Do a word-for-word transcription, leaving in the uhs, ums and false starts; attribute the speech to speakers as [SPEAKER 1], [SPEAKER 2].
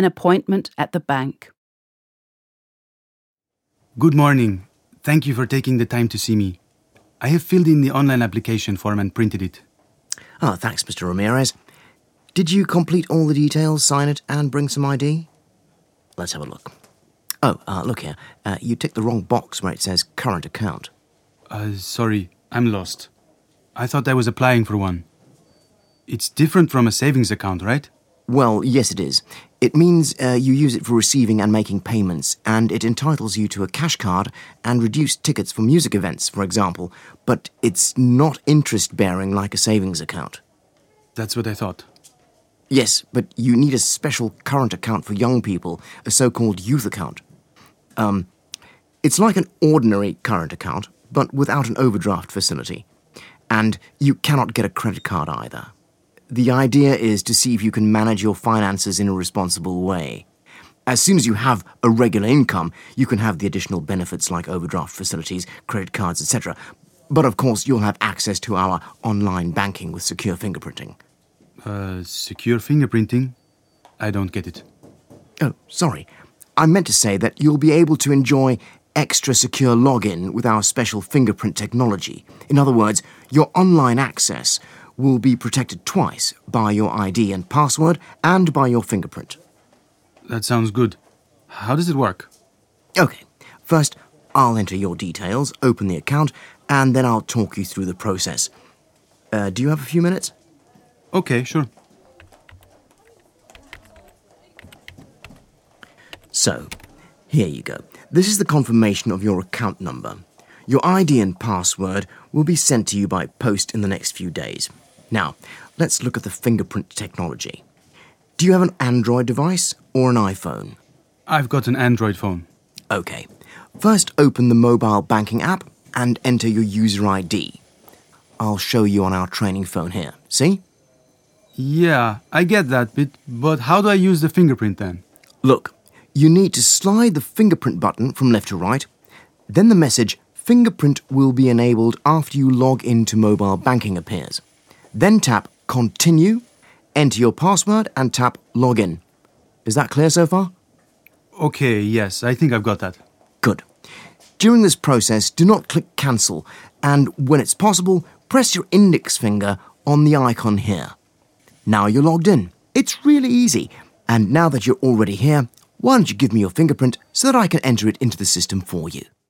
[SPEAKER 1] an appointment at the bank.
[SPEAKER 2] Good morning. Thank you for taking the time to see me. I have filled in the online application form and printed it.
[SPEAKER 3] Ah, thanks, Mister Ramirez. Did you complete all the details, sign it, and bring some I D? Let's have a look. Oh, uh, look here. Uh, you ticked the wrong box where it says current account.
[SPEAKER 2] Uh, sorry, I'm lost. I thought I was applying for one. It's different from a savings account, right?
[SPEAKER 3] Well, yes, it is. It means uh, you use it for receiving and making payments, and it entitles you to a cash card and reduced tickets for music events, for example, but it's not interest-bearing like a savings account.
[SPEAKER 2] That's what I thought.
[SPEAKER 3] Yes, but you need a special current account for young people, a so-called youth account. Um, it's like an ordinary current account, but without an overdraft facility. And you cannot get a credit card either. The idea is to see if you can manage your finances in a responsible way. As soon as you have a regular income, you can have the additional benefits like overdraft facilities, credit cards, et cetera. But of course, you'll have access to our online banking with secure fingerprinting.
[SPEAKER 2] Uh, secure fingerprinting? I don't get it.
[SPEAKER 3] Oh, sorry. I meant to say that you'll be able to enjoy extra secure login with our special fingerprint technology. In other words, your online access will be protected twice by your I D and password and by your fingerprint.
[SPEAKER 2] That sounds good. How does it work?
[SPEAKER 3] Okay, first I'll enter your details, open the account, and then I'll talk you through the process. Uh, do you have a few minutes?
[SPEAKER 2] Okay, sure.
[SPEAKER 3] So, here you go. This is the confirmation of your account number. Your I D and password will be sent to you by post in the next few days. Now, let's look at the fingerprint technology. Do you have an Android device or an iPhone?
[SPEAKER 2] I've got an Android phone.
[SPEAKER 3] Okay. First, open the mobile banking app and enter your user I D. I'll show you on our training phone here. See?
[SPEAKER 2] Yeah, I get that bit, but how do I use the fingerprint then?
[SPEAKER 3] Look, you need to slide the fingerprint button from left to right. Then the message, fingerprint will be enabled after you log into mobile banking appears. Then tap Continue, enter your password and tap Login. Is that clear so far?
[SPEAKER 2] Okay, yes, I think I've got that.
[SPEAKER 3] Good. During this process, do not click Cancel, and when it's possible, press your index finger on the icon here. Now you're logged in. It's really easy. And now that you're already here, why don't you give me your fingerprint so that I can enter it into the system for you?